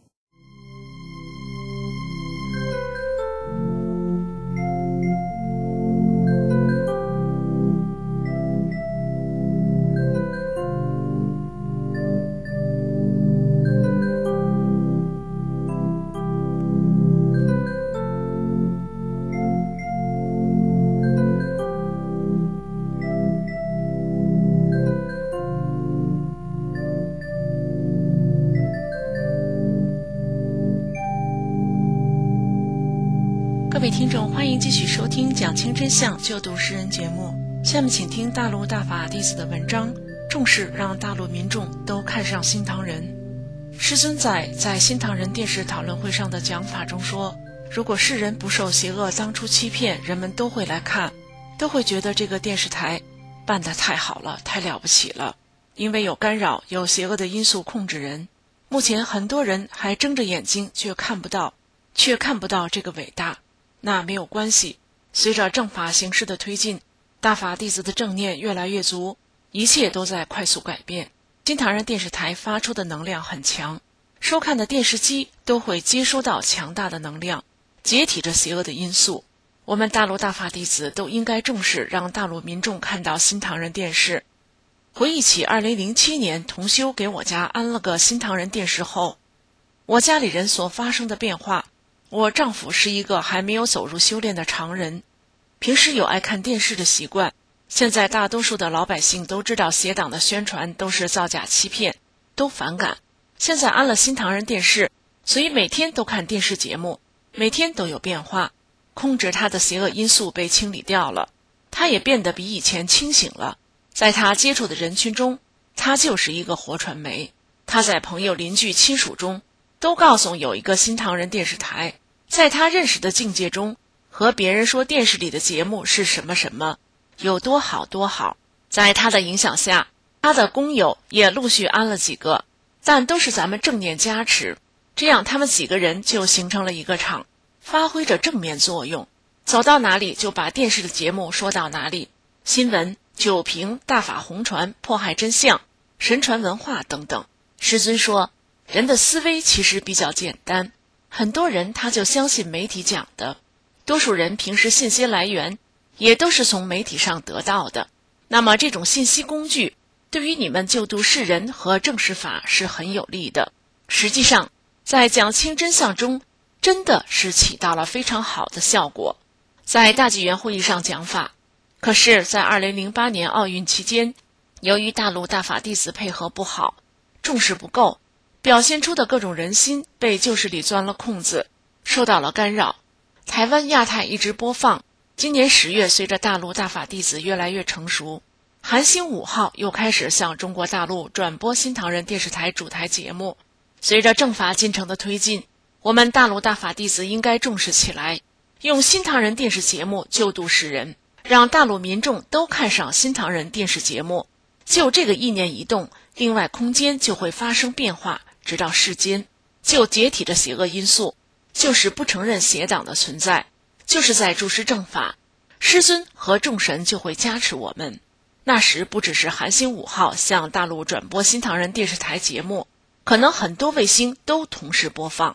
各位听众，欢迎继续收听讲清真相救度世人节目。下面请听大陆大法弟子的文章，重视让大陆民众都看上新唐人。师尊在在新唐人电视讨论会上的讲法中说，如果世人不受邪恶当初欺骗，人们都会来看，都会觉得这个电视台办得太好了，太了不起了。因为有干扰，有邪恶的因素控制人，目前很多人还睁着眼睛却看不到，却看不到这个伟大。那没有关系，随着正法形势的推进，大法弟子的正念越来越足，一切都在快速改变。新唐人电视台发出的能量很强，收看的电视机都会接收到强大的能量，解体着邪恶的因素。我们大陆大法弟子都应该重视让大陆民众看到新唐人电视。回忆起二零零七年同修给我家安了个新唐人电视后，我家里人所发生的变化。我丈夫是一个还没有走入修炼的常人，平时有爱看电视的习惯。现在大多数的老百姓都知道邪党的宣传都是造假欺骗，都反感。现在安了新唐人电视，所以每天都看电视节目，每天都有变化，控制他的邪恶因素被清理掉了，他也变得比以前清醒了。在他接触的人群中，他就是一个活传媒。他在朋友邻居亲属中都告诉有一个新唐人电视台，在他认识的境界中，和别人说电视里的节目是什么什么，有多好多好。在他的影响下，他的工友也陆续安了几个，但都是咱们正念加持，这样他们几个人就形成了一个场，发挥着正面作用，走到哪里就把电视的节目说到哪里，新闻、酒瓶、大法红传、迫害真相、神传文化等等。师尊说，人的思维其实比较简单，很多人他就相信媒体讲的，多数人平时信息来源也都是从媒体上得到的。那么这种信息工具对于你们救度世人和正视法是很有利的。实际上在讲清真相中真的是起到了非常好的效果。在大纪元会议上讲法，可是在二零零八年奥运期间，由于大陆大法弟子配合不好，重视不够，表现出的各种人心被旧势力钻了空子，受到了干扰。台湾亚太一直播放，今年十月随着大陆大法弟子越来越成熟，韩星五号又开始向中国大陆转播新唐人电视台主台节目。随着正法进程的推进，我们大陆大法弟子应该重视起来，用新唐人电视节目救度世人，让大陆民众都看上新唐人电视节目。就这个意念一动，另外空间就会发生变化，直到世间就解体着邪恶因素，就是不承认邪党的存在，就是在注视正法，师尊和众神就会加持我们。那时不只是韩星五号向大陆转播新唐人电视台节目，可能很多卫星都同时播放。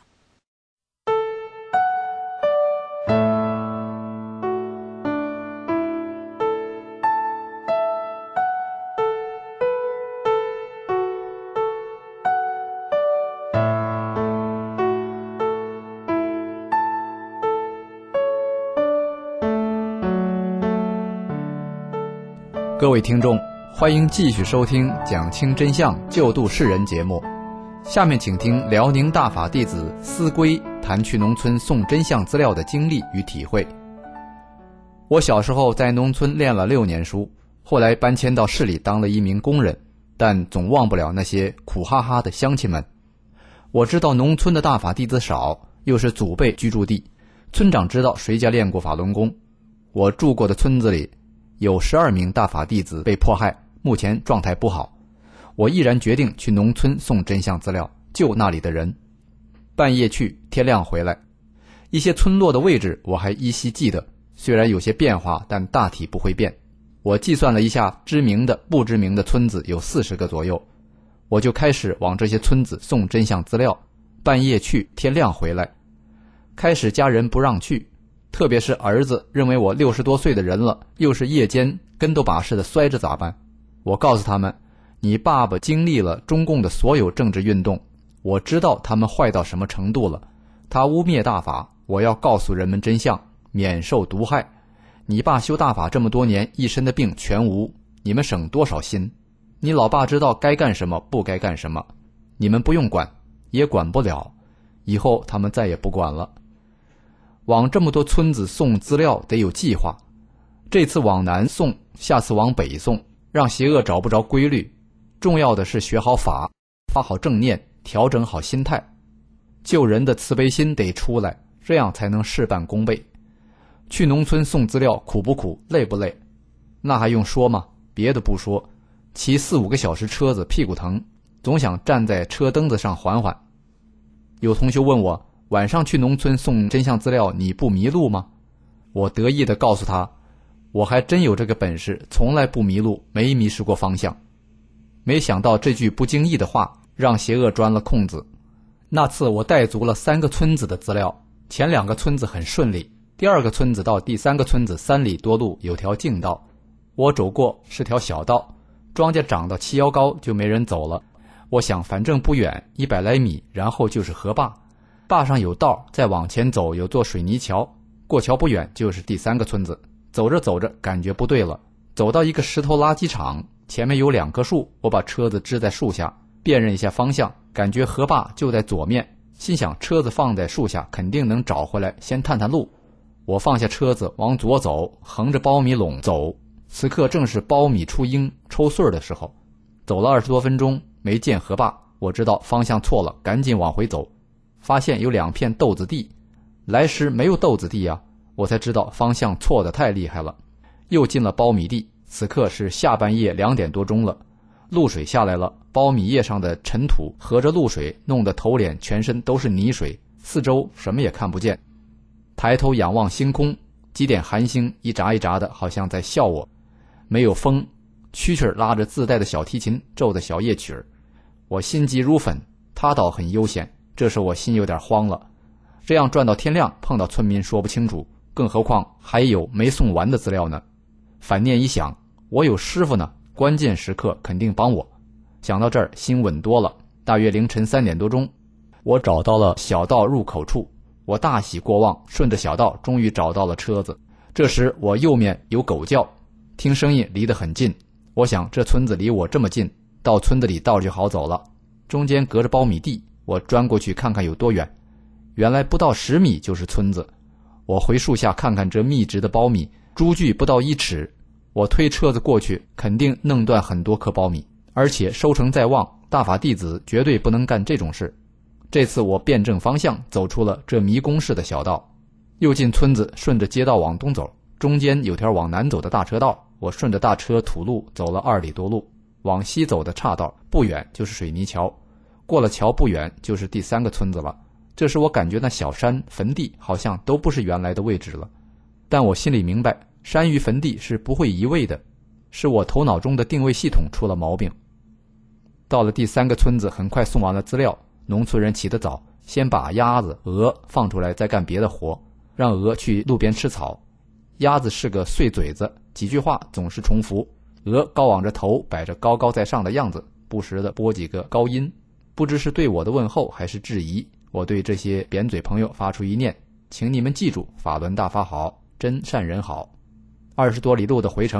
各位听众，欢迎继续收听讲清真相救度世人节目。下面请听辽宁大法弟子思归谈去农村送真相资料的经历与体会。我小时候在农村练了六年书，后来搬迁到市里当了一名工人，但总忘不了那些苦哈哈的乡亲们。我知道农村的大法弟子少，又是祖辈居住地，村长知道谁家练过法轮功。我住过的村子里有十二名大法弟子被迫害，目前状态不好。我毅然决定去农村送真相资料，救那里的人。半夜去，天亮回来。一些村落的位置我还依稀记得，虽然有些变化，但大体不会变。我计算了一下，知名的不知名的村子有四十个左右，我就开始往这些村子送真相资料。半夜去，天亮回来。开始家人不让去，特别是儿子认为我六十多岁的人了，又是夜间跟斗把式的摔着咋办？我告诉他们，你爸爸经历了中共的所有政治运动，我知道他们坏到什么程度了。他污蔑大法，我要告诉人们真相，免受毒害。你爸修大法这么多年，一身的病全无，你们省多少心？你老爸知道该干什么，不该干什么，你们不用管，也管不了，以后他们再也不管了。往这么多村子送资料得有计划，这次往南送，下次往北送，让邪恶找不着规律。重要的是学好法，发好正念，调整好心态，救人的慈悲心得出来，这样才能事半功倍。去农村送资料苦不苦，累不累？那还用说吗？别的不说，骑四五个小时车子屁股疼，总想站在车蹬子上缓缓。有同学问我，晚上去农村送真相资料你不迷路吗？我得意地告诉他，我还真有这个本事，从来不迷路，没迷失过方向。没想到这句不经意的话让邪恶钻了空子。那次我带足了三个村子的资料，前两个村子很顺利，第二个村子到第三个村子三里多路有条径道，我走过是条小道，庄稼长到齐腰高就没人走了。我想反正不远，一百来米，然后就是河坝，坝上有道，再往前走有座水泥桥，过桥不远就是第三个村子。走着走着感觉不对了，走到一个石头垃圾场，前面有两棵树，我把车子支在树下，辨认一下方向，感觉河坝就在左面，心想车子放在树下肯定能找回来，先探探路。我放下车子往左走，横着苞米垄走，此刻正是苞米出缨抽穗的时候。走了二十多分钟没见河坝，我知道方向错了，赶紧往回走，发现有两片豆子地，来时没有豆子地啊，我才知道方向错得太厉害了。又进了苞米地，此刻是下半夜两点多钟了，露水下来了，苞米叶上的尘土和着露水，弄得头脸全身都是泥水，四周什么也看不见。抬头仰望星空，几点寒星一眨一眨的，好像在笑我。没有风，蛐蛐拉着自带的小提琴奏的小夜曲儿，我心急如焚，他倒很悠闲，这时我心有点慌了。这样转到天亮，碰到村民说不清楚，更何况还有没送完的资料呢。反念一想，我有师傅呢，关键时刻肯定帮我。想到这儿，心稳多了。大约凌晨三点多钟，我找到了小道入口处，我大喜过望，顺着小道终于找到了车子。这时我右面有狗叫，听声音离得很近，我想这村子离我这么近，到村子里道就好走了。中间隔着苞米地，我钻过去看看有多远，原来不到十米就是村子。我回树下看看这密植的苞米，株距不到一尺，我推车子过去，肯定弄断很多棵苞米，而且收成在望，大法弟子绝对不能干这种事。这次我辩证方向，走出了这迷宫式的小道，又进村子，顺着街道往东走，中间有条往南走的大车道，我顺着大车土路走了二里多路，往西走的岔道不远就是水泥桥，过了桥不远就是第三个村子了。这时我感觉那小山坟地好像都不是原来的位置了，但我心里明白，山与坟地是不会移位的，是我头脑中的定位系统出了毛病。到了第三个村子，很快送完了资料。农村人起得早，先把鸭子、鹅放出来，再干别的活，让鹅去路边吃草。鸭子是个碎嘴子，几句话总是重复，鹅高昂着头，摆着高高在上的样子，不时地拨几个高音，不知是对我的问候还是质疑。我对这些扁嘴朋友发出一念，请你们记住，法轮大法好，真善人好。二十多里路的回程，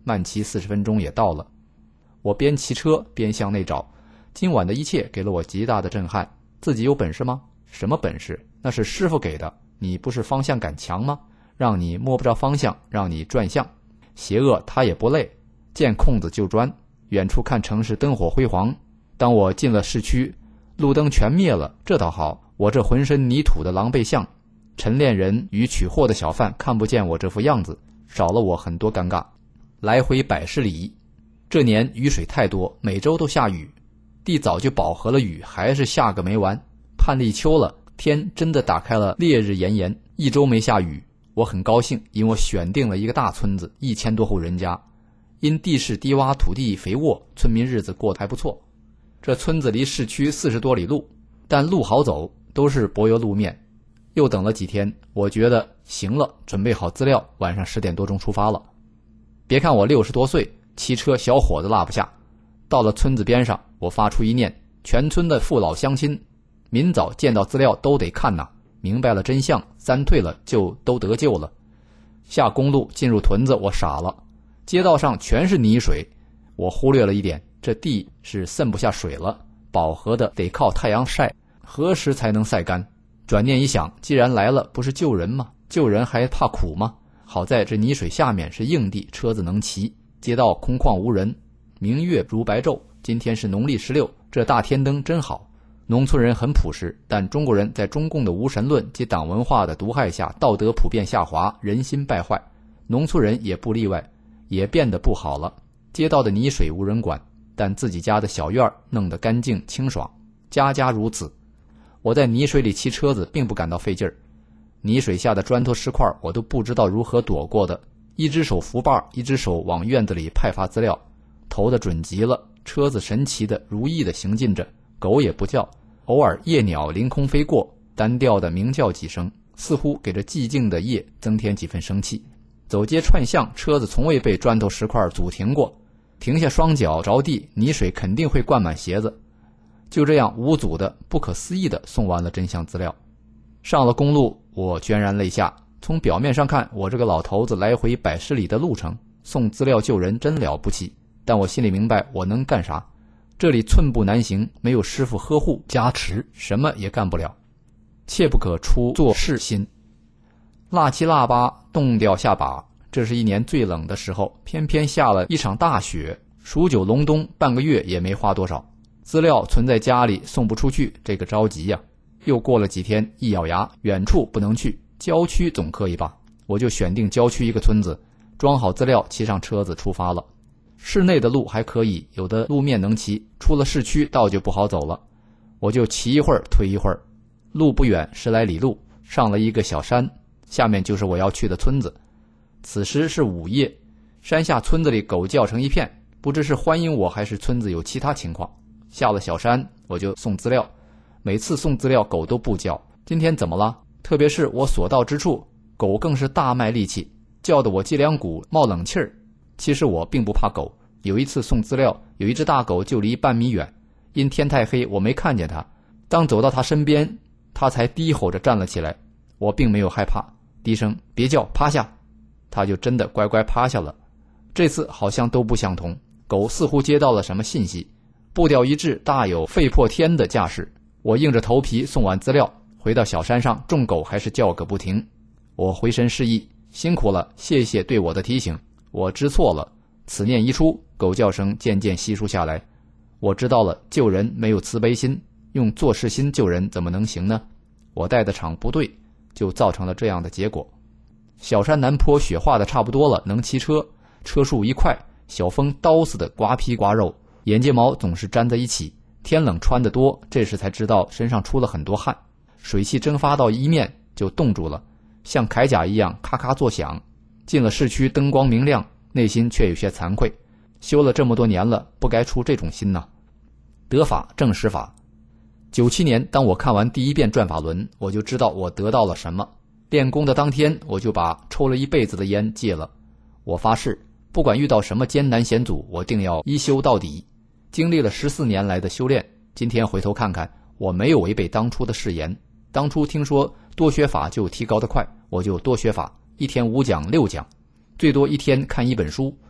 慢骑四十分钟也到了。我边骑车边向内找，今晚的一切给了我极大的震撼。自己有本事吗？什么本事？那是师傅给的。你不是方向感强吗？让你摸不着方向，让你转向。邪恶他也不累，见空子就钻。远处看城市灯火辉煌，当我进了市区，路灯全灭了，这倒好，我这浑身泥土的狼狈相，晨练人与取货的小贩看不见我这副样子，少了我很多尴尬。来回百十里，这年雨水太多，每周都下雨，地早就饱和了雨，还是下个没完。盼立秋了，天真的打开了，烈日炎炎，一周没下雨，我很高兴，因我选定了一个大村子，一千多户人家。因地势低洼，土地肥沃，村民日子过得还不错。这村子离市区四十多里路，但路好走，都是柏油路面。又等了几天，我觉得行了，准备好资料，晚上十点多钟出发了。别看我六十多岁，骑车小伙子落不下。到了村子边上，我发出一念，全村的父老乡亲，明早见到资料都得看呐，明白了真相，三退了就都得救了。下公路进入屯子，我傻了。街道上全是泥水，我忽略了一点，这地是渗不下水了，饱和的得靠太阳晒，何时才能晒干？转念一想，既然来了，不是救人吗？救人还怕苦吗？好在这泥水下面是硬地，车子能骑，街道空旷无人，明月如白昼。今天是农历十六，这大天灯真好。农村人很朴实，但中国人在中共的无神论及党文化的毒害下，道德普遍下滑，人心败坏，农村人也不例外，也变得不好了。街道的泥水无人管，但自己家的小院弄得干净清爽，家家如此。我在泥水里骑车子并不感到费劲儿，泥水下的砖头石块我都不知道如何躲过的，一只手扶把，一只手往院子里派发资料，投得准极了。车子神奇的如意的行进着，狗也不叫，偶尔夜鸟凌空飞过，单调的鸣叫几声，似乎给这寂静的夜增添几分生气。走街串巷，车子从未被砖头石块阻停过，停下双脚着地，泥水肯定会灌满鞋子。就这样无阻的、不可思议的送完了真相资料。上了公路，我潸然泪下。从表面上看，我这个老头子来回百十里的路程，送资料救人真了不起，但我心里明白我能干啥。这里寸步难行，没有师傅呵护加持，什么也干不了。切不可出做事心。腊七腊八冻掉下把，这是一年最冷的时候，偏偏下了一场大雪，数九隆冬，半个月也没花多少。资料存在家里送不出去，这个着急呀、啊。又过了几天，一咬牙，远处不能去，郊区总可以吧？我就选定郊区一个村子，装好资料，骑上车子出发了。市内的路还可以，有的路面能骑，出了市区道就不好走了。我就骑一会儿推一会儿，路不远，十来里路，上了一个小山，下面就是我要去的村子。此时是午夜，山下村子里狗叫成一片，不知是欢迎我还是村子有其他情况。下了小山，我就送资料，每次送资料狗都不叫，今天怎么了？特别是我所到之处，狗更是大卖力气，叫得我脊梁骨冒冷气儿。其实我并不怕狗，有一次送资料，有一只大狗就离半米远，因天太黑我没看见它，当走到它身边，它才低吼着站了起来。我并没有害怕，低声别叫，趴下，它就真的乖乖趴下了。这次好像都不相同，狗似乎接到了什么信息，步调一致，大有飞破天的架势。我硬着头皮送完资料，回到小山上，众狗还是叫个不停。我回身示意，辛苦了，谢谢对我的提醒，我知错了。此念一出，狗叫声渐渐稀疏下来。我知道了，救人没有慈悲心，用做事心救人怎么能行呢？我带的场不对，就造成了这样的结果。小山南坡雪化的差不多了，能骑车，车速一快，小风刀似的刮皮刮肉，眼睫毛总是粘在一起。天冷穿得多，这时才知道身上出了很多汗，水汽蒸发到衣面就冻住了，像铠甲一样咔咔作响。进了市区，灯光明亮，内心却有些惭愧，修了这么多年了，不该出这种心呐。得法正实法。九七年，当我看完第一遍转法轮，我就知道我得到了什么。练功的当天，我就把抽了一辈子的烟戒了。我发誓，不管遇到什么艰难险阻，我定要一修到底。经历了十四年来的修炼，今天回头看看，我没有违背当初的誓言。当初听说多学法就提高得快，我就多学法，一天五讲六讲，最多一天看一本书。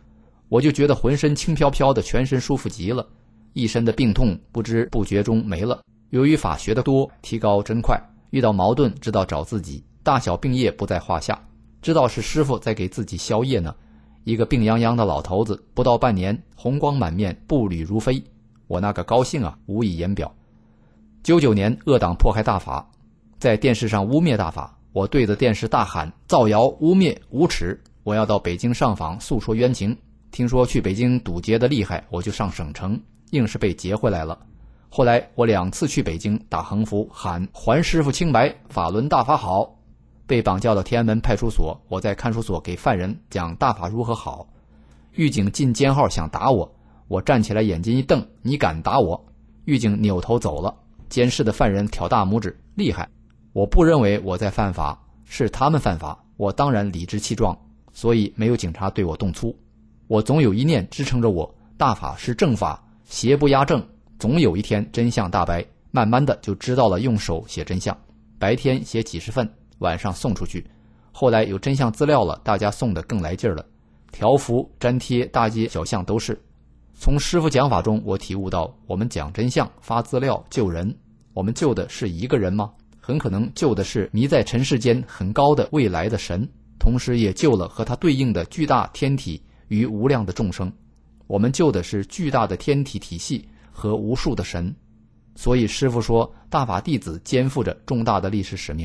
我就觉得浑身轻飘飘的，全身舒服极了，一身的病痛不知不觉中没了。由于法学得多，提高真快，遇到矛盾知道找自己，大小病业不在话下，知道是师父在给自己消业呢。一个病殃殃的老头子，不到半年红光满面，步履如飞，我那个高兴啊无以言表。九九年恶党迫害大法，在电视上污蔑大法，我对着电视大喊造谣污蔑无耻，我要到北京上访诉说冤情。听说去北京堵截的厉害，我就上省城，硬是被截回来了。后来我两次去北京打横幅喊还师父清白，法轮大法好，被绑叫到天安门派出所，我在看守所给犯人讲大法如何好。狱警进监号想打我，我站起来眼睛一瞪，你敢打我？狱警扭头走了。监视的犯人挑大拇指，厉害。我不认为我在犯法，是他们犯法，我当然理直气壮，所以没有警察对我动粗。我总有一念支撑着我，大法是正法，邪不压正，总有一天真相大白。慢慢的就知道了用手写真相，白天写几十份，晚上送出去。后来有真相资料了，大家送得更来劲儿了，条幅粘贴大街小巷都是。从师父讲法中，我体悟到，我们讲真相发资料救人，我们救的是一个人吗？很可能救的是迷在尘世间很高的未来的神，同时也救了和他对应的巨大天体与无量的众生。我们救的是巨大的天体体系和无数的神。所以师父说，大法弟子肩负着重大的历史使命。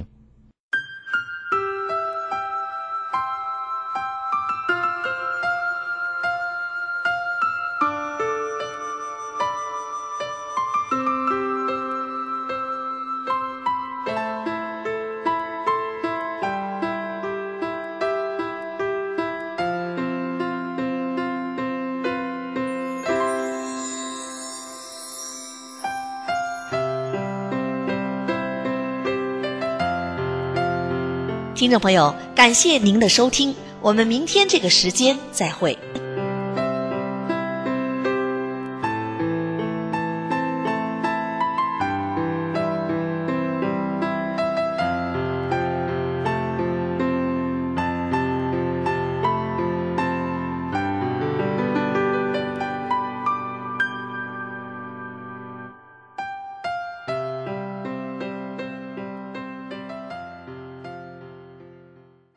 听众朋友，感谢您的收听，我们明天这个时间再会。